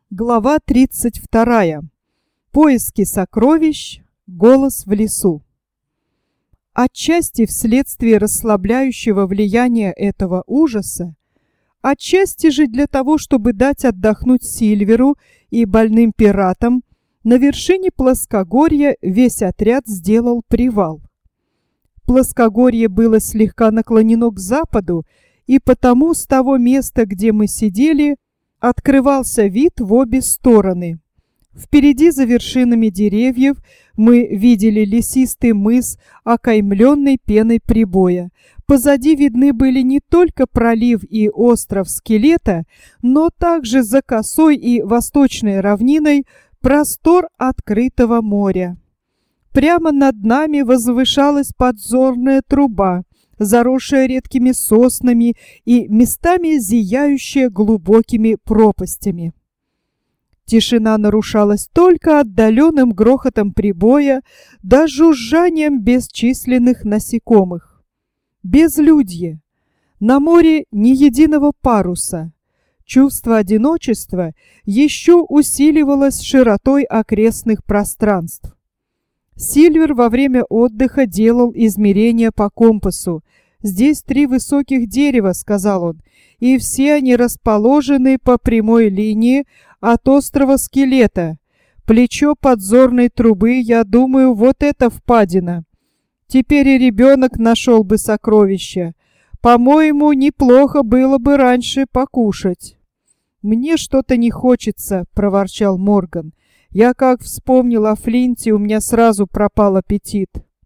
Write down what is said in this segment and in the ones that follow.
Глава 32. Поиски сокровищ. Голос в лесу. Отчасти вследствие расслабляющего влияния этого ужаса, отчасти же для того, чтобы дать отдохнуть Сильверу и больным пиратам, на вершине плоскогорья весь отряд сделал привал. Плоскогорье было слегка наклонено к западу, и потому с того места, где мы сидели, открывался вид в обе стороны. Впереди, за вершинами деревьев, мы видели лесистый мыс, окаймленный пеной прибоя. Позади видны были не только пролив и остров Скелета, но также за косой и восточной равниной простор открытого моря. Прямо над нами возвышалась подзорная труба, заросшая редкими соснами и местами зияющая глубокими пропастями. Тишина нарушалась только отдаленным грохотом прибоя да жужжанием бесчисленных насекомых. Безлюдье. На море ни единого паруса. Чувство одиночества еще усиливалось широтой окрестных пространств. Сильвер во время отдыха делал измерения по компасу. «Здесь 3 высоких дерева», — сказал он, — «и все они расположены по прямой линии от острова Скелета. Плечо подзорной трубы, я думаю, вот эта впадина. Теперь и ребенок нашел бы сокровища. По-моему, неплохо было бы раньше покушать». «Мне что-то не хочется», — проворчал Морган. «Я как вспомнил о Флинте, у меня сразу пропал аппетит».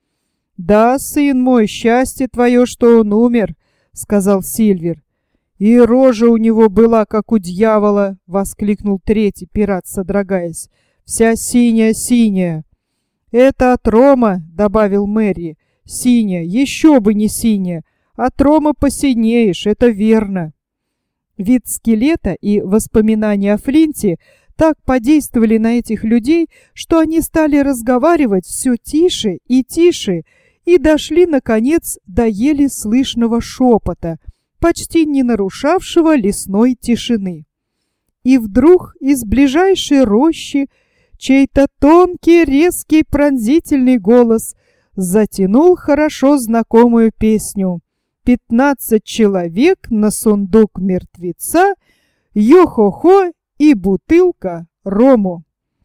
«Да, сын мой, счастье твое, что он умер», — сказал Сильвер. «И рожа у него была, как у дьявола», — воскликнул третий пират, содрогаясь. «Вся синяя-синяя». «Это от рома», — добавил Мэри. «Синяя, еще бы не синяя. От рома посинеешь, это верно». Вид скелета и воспоминания о Флинте так подействовали на этих людей, что они стали разговаривать все тише и дошли, наконец, до еле слышного шепота, почти не нарушавшего лесной тишины. И вдруг из ближайшей рощи чей-то тонкий, резкий, пронзительный голос затянул хорошо знакомую песню: 15 человек на сундук мертвеца, йо-хо-хо и бутылка рому.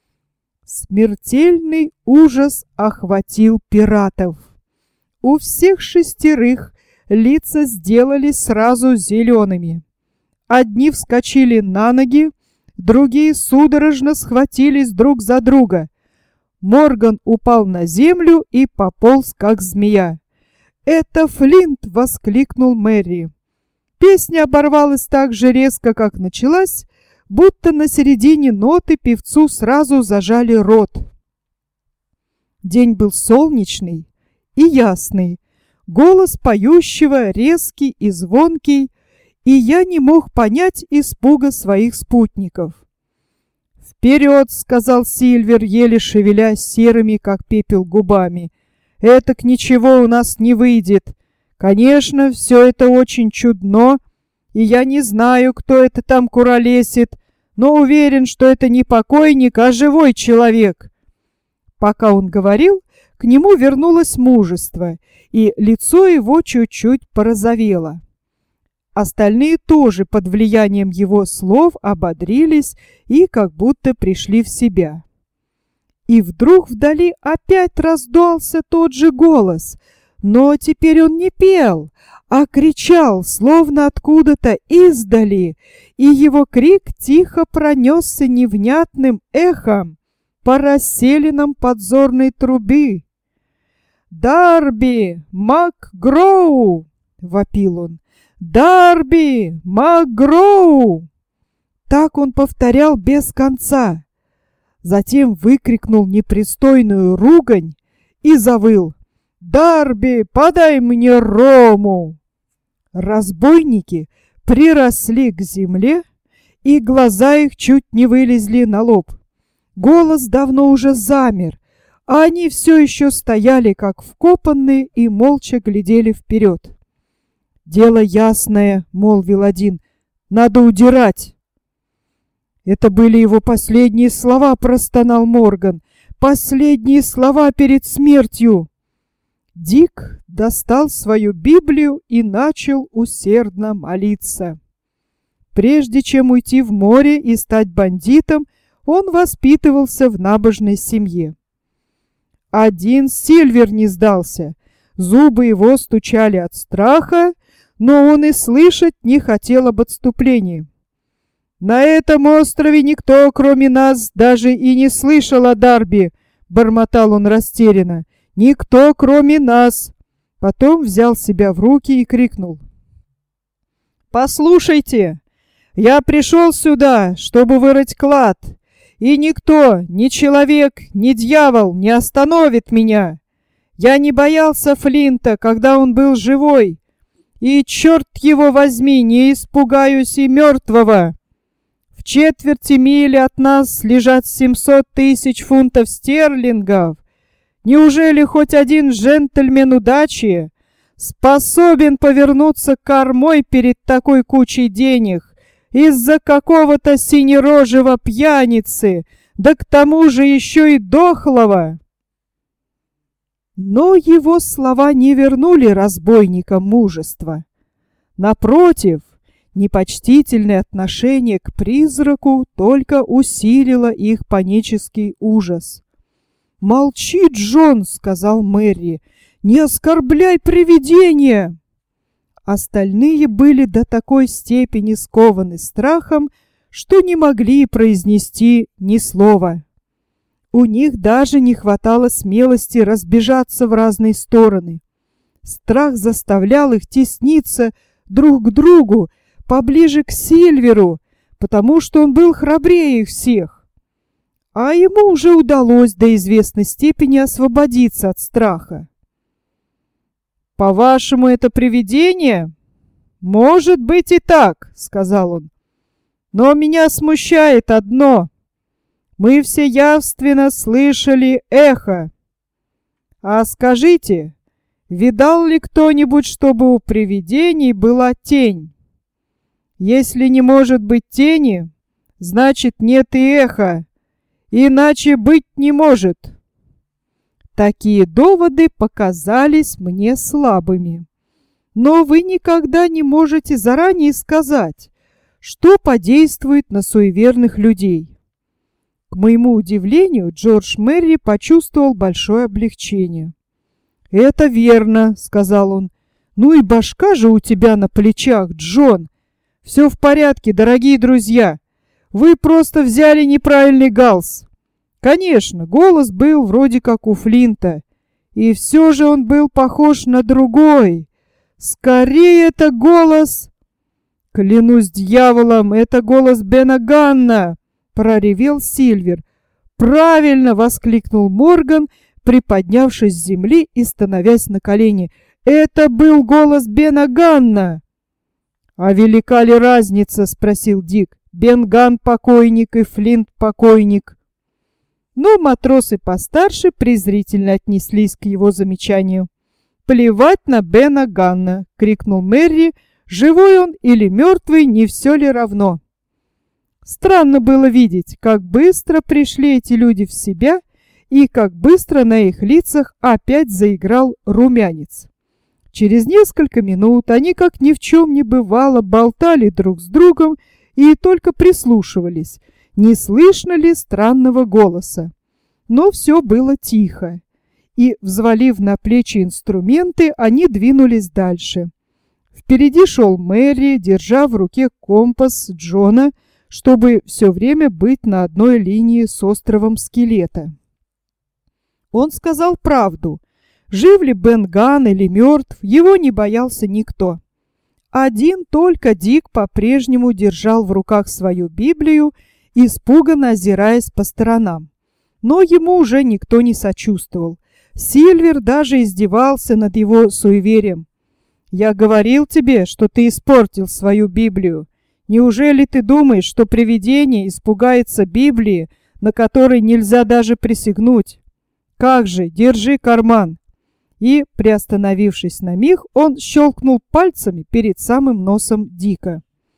Смертельный ужас охватил пиратов. У всех 6 лица сделались сразу зелеными. Одни вскочили на ноги, другие судорожно схватились друг за друга. Морган упал на землю и пополз, как змея. «Это Флинт!» — воскликнул Мэри. Песня оборвалась так же резко, как началась, будто на середине ноты певцу сразу зажали рот. День был солнечный и ясный, голос поющего резкий и звонкий, и я не мог понять испуга своих спутников. «Вперед!» — сказал Сильвер, еле шевеля серыми, как пепел, губами. «Этак ничего у нас не выйдет. Конечно, все это очень чудно, и я не знаю, кто это там куролесит, но уверен, что это не покойник, а живой человек». Пока он говорил, к нему вернулось мужество, и лицо его чуть-чуть порозовело. Остальные тоже под влиянием его слов ободрились и как будто пришли в себя. И вдруг вдали опять раздался тот же голос, но теперь он не пел, а кричал, словно откуда-то издали, и его крик тихо пронесся невнятным эхом по расселинам подзорной трубы. «Дарби МакГроу!» — вопил он. «Дарби МакГроу!» Так он повторял без конца. Затем выкрикнул непристойную ругань и завыл: «Дарби, подай мне рому!» Разбойники приросли к земле, и глаза их чуть не вылезли на лоб. Голос давно уже замер, а они все еще стояли, как вкопанные, и молча глядели вперед. «Дело ясное», — молвил один, — «надо удирать». Это были его последние слова, простонал Морган. Последние слова перед смертью. Дик достал свою Библию и начал усердно молиться. Прежде чем уйти в море и стать бандитом, он воспитывался в набожной семье. Один Сильвер не сдался. Зубы его стучали от страха, но он и слышать не хотел об отступлении. «На этом острове никто, кроме нас, даже и не слышал о Дарби», — бормотал он растерянно. «Никто, кроме нас!» Потом взял себя в руки и крикнул: «Послушайте, я пришел сюда, чтобы вырыть клад, и никто, ни человек, ни дьявол не остановит меня. Я не боялся Флинта, когда он был живой, и, черт его возьми, не испугаюсь и мертвого. В четверти мили от нас лежат 700 тысяч фунтов стерлингов. Неужели хоть один джентльмен удачи способен повернуться кормой перед такой кучей денег из-за какого-то синерожего пьяницы, да к тому же еще и дохлого?» Но его слова не вернули разбойникам мужества. Напротив, непочтительное отношение к призраку только усилило их панический ужас. «Молчи, Джон!» — сказал Мэри. «Не оскорбляй привидения!» Остальные были до такой степени скованы страхом, что не могли произнести ни слова. У них даже не хватало смелости разбежаться в разные стороны. Страх заставлял их тесниться друг к другу, поближе к Сильверу, потому что он был храбрее их всех. А ему уже удалось до известной степени освободиться от страха. «По-вашему, это привидение?» «Может быть и так», — сказал он. «Но меня смущает одно. Мы все явственно слышали эхо. А скажите, видал ли кто-нибудь, чтобы у привидений была тень? Если не может быть тени, значит нет и эха, иначе быть не может». Такие доводы показались мне слабыми. Но вы никогда не можете заранее сказать, что подействует на суеверных людей. К моему удивлению, Джордж Мерри почувствовал большое облегчение. «Это верно», — сказал он. «Ну и башка же у тебя на плечах, Джон. Все в порядке, дорогие друзья. Вы просто взяли неправильный галс. Конечно, голос был вроде как у Флинта, и все же он был похож на другой. Скорее, это голос...» «Клянусь дьяволом, это голос Бена Ганна!» — проревел Сильвер. «Правильно!» — воскликнул Морган, приподнявшись с земли и становясь на колени. «Это был голос Бена Ганна!» «А велика ли разница?» — спросил Дик. «Бен Ганн покойник и Флинт покойник». Но матросы постарше презрительно отнеслись к его замечанию. «Плевать на Бена Ганна!» — крикнул Мерри. «Живой он или мертвый, не все ли равно?» Странно было видеть, как быстро пришли эти люди в себя и как быстро на их лицах опять заиграл румянец. Через несколько минут они, как ни в чем не бывало, болтали друг с другом и только прислушивались, не слышно ли странного голоса. Но все было тихо, и, взвалив на плечи инструменты, они двинулись дальше. Впереди шел Мэри, держа в руке компас Джона, чтобы все время быть на одной линии с островом Скелета. Он сказал правду. Жив ли Бен Ганн или мертв, его не боялся никто. Один только Дик по-прежнему держал в руках свою Библию, испуганно озираясь по сторонам. Но ему уже никто не сочувствовал. Сильвер даже издевался над его суеверием. «Я говорил тебе, что ты испортил свою Библию. Неужели ты думаешь, что привидение испугается Библии, на которой нельзя даже присягнуть? Как же, держи карман!» И, приостановившись на миг, он щелкнул пальцами перед самым носом Дика.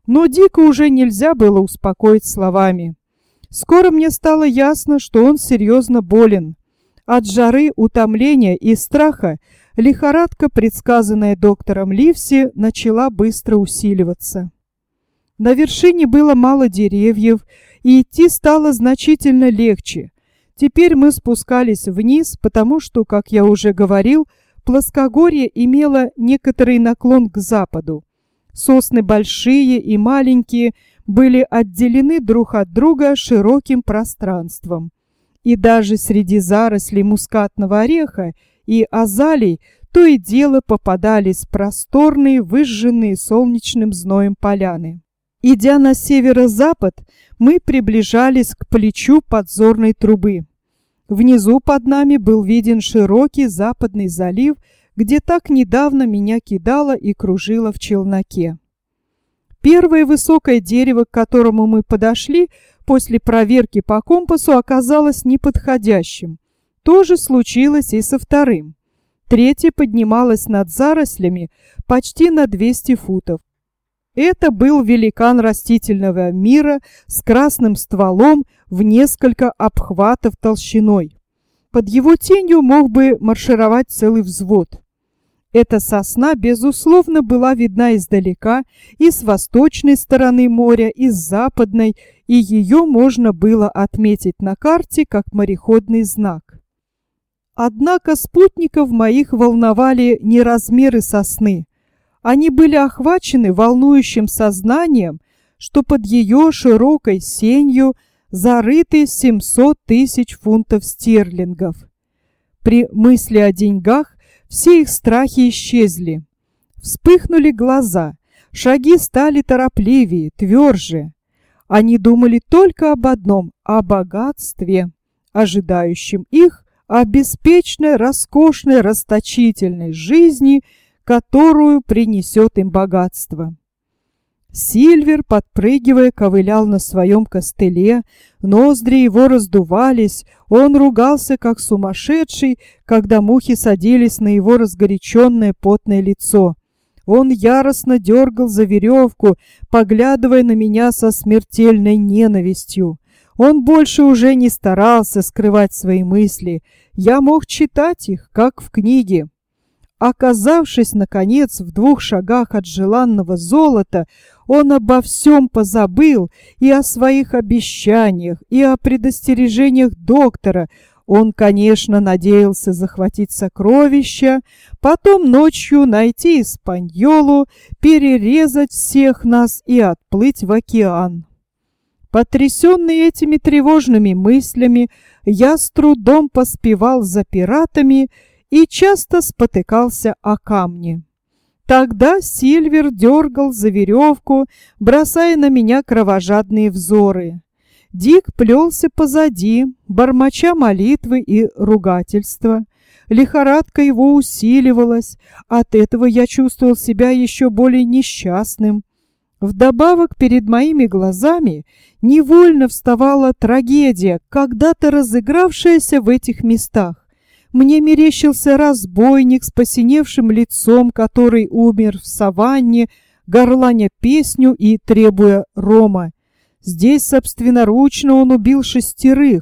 Но Дика уже нельзя было успокоить словами. Скоро мне стало ясно, что он серьезно болен. От жары, утомления и страха лихорадка, предсказанная доктором Ливси, начала быстро усиливаться. На вершине было мало деревьев, и идти стало значительно легче. Теперь мы спускались вниз, потому что, как я уже говорил, плоскогорье имело некоторый наклон к западу. Сосны большие и маленькие были отделены друг от друга широким пространством. И даже среди зарослей мускатного ореха и азалий то и дело попадались просторные, выжженные солнечным зноем поляны. Идя на северо-запад, мы приближались к плечу подзорной трубы. Внизу под нами был виден широкий западный залив, где так недавно меня кидало и кружило в челноке. Первое высокое дерево, к которому мы подошли после проверки по компасу, оказалось неподходящим. То же случилось и со вторым. Третье поднималось над зарослями почти на 200 футов. Это был великан растительного мира с красным стволом в несколько обхватов толщиной. Под его тенью мог бы маршировать целый взвод. Эта сосна, безусловно, была видна издалека, и с восточной стороны моря, и с западной, и ее можно было отметить на карте как мореходный знак. Однако спутников моих волновали не размеры сосны. Они были охвачены волнующим сознанием, что под ее широкой сенью зарыты 700 тысяч фунтов стерлингов. При мысли о деньгах все их страхи исчезли. Вспыхнули глаза, шаги стали торопливее, тверже. Они думали только об одном – о богатстве, ожидающем их, о беспечной, роскошной, расточительной жизни, которую принесет им богатство. Сильвер, подпрыгивая, ковылял на своем костыле, ноздри его раздувались, он ругался как сумасшедший, когда мухи садились на его разгоряченное потное лицо. Он яростно дергал за веревку, поглядывая на меня со смертельной ненавистью. Он больше уже не старался скрывать свои мысли. Я мог читать их, как в книге. Оказавшись, наконец, в 2 шагах от желанного золота, он обо всем позабыл, и о своих обещаниях, и о предостережениях доктора. Он, конечно, надеялся захватить сокровища, потом ночью найти Испаньолу, перерезать всех нас и отплыть в океан. Потрясенный этими тревожными мыслями, я с трудом поспевал за пиратами и часто спотыкался о камни. Тогда Сильвер дергал за веревку, бросая на меня кровожадные взоры. Дик плелся позади, бормоча молитвы и ругательства. Лихорадка его усиливалась, от этого я чувствовал себя еще более несчастным. Вдобавок перед моими глазами невольно вставала трагедия, когда-то разыгравшаяся в этих местах. Мне мерещился разбойник с посиневшим лицом, который умер в саванне, горланя песню и требуя рома. Здесь собственноручно он убил 6.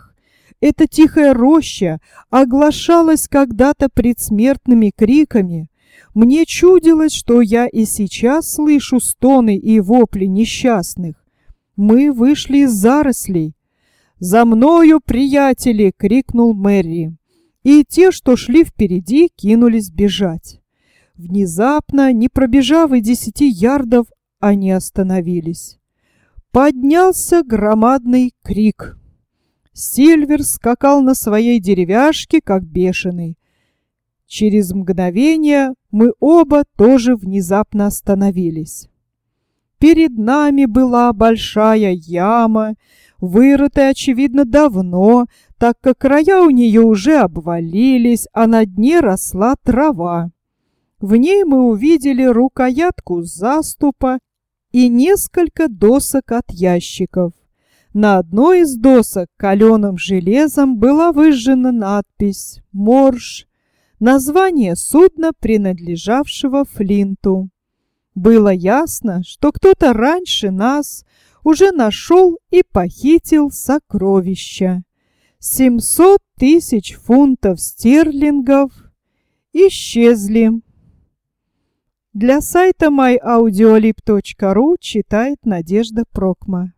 Эта тихая роща оглашалась когда-то предсмертными криками. Мне чудилось, что я и сейчас слышу стоны и вопли несчастных. Мы вышли из зарослей. «За мною, приятели!» — крикнул Мэри. И те, что шли впереди, кинулись бежать. Внезапно, не пробежав и 10 ярдов, они остановились. Поднялся громадный крик. Сильвер скакал на своей деревяшке, как бешеный. Через мгновение мы оба тоже внезапно остановились. Перед нами была большая яма, вырытая, очевидно, давно, так как края у нее уже обвалились, а на дне росла трава. В ней мы увидели рукоятку заступа и несколько досок от ящиков. На одной из досок каленым железом была выжжена надпись «Морж», название судна, принадлежавшего Флинту. Было ясно, что кто-то раньше нас уже нашел и похитил сокровища. 700 тысяч фунтов стерлингов исчезли. Для сайта myaudiolib.ru читает Надежда Прокма.